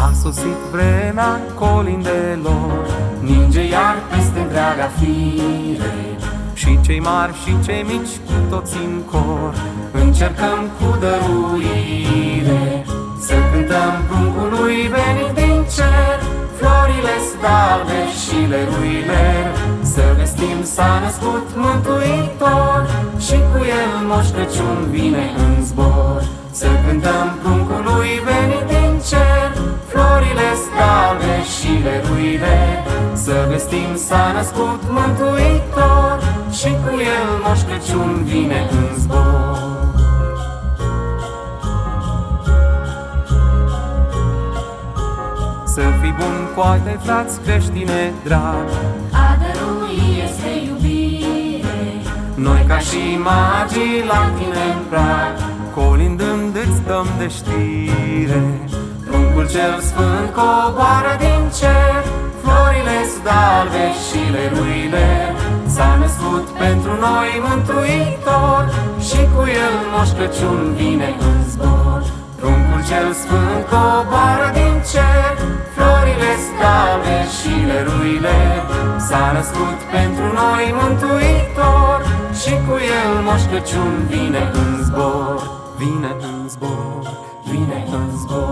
A sosit vremea colindelor, ninge iar peste întreaga fire. Și cei mari și cei mici cu toți în cor încercăm cu dăruire să cântăm pruncului venit din cer, florile albe și leruile, să vestim s-a născut Mântuitor și cu el Moș Crăciun vine în zbor. Să cântăm pruncului venit din cer, florile albe și leruile, să vestim s-a născut Mântuitor și cu el Moș Crăciun vine în zbor. Să fii bun cu ai tăi frați creștine drag, a dărui este iubire. Noi ca și magii la tine în prag, colindând îți dăm de știre. Pruncul cel sfânt coboară din cer, florile albe și leruile, s-a născut pentru noi Mântuitor și cu el Moș Crăciun vine în zbor. Pruncul cel sfânt coboară din cer, florile albe și leruile, s-a născut pentru noi Mântuitor și cu el Moș Crăciun vine în zbor. Vine în zbor, vine în zbor.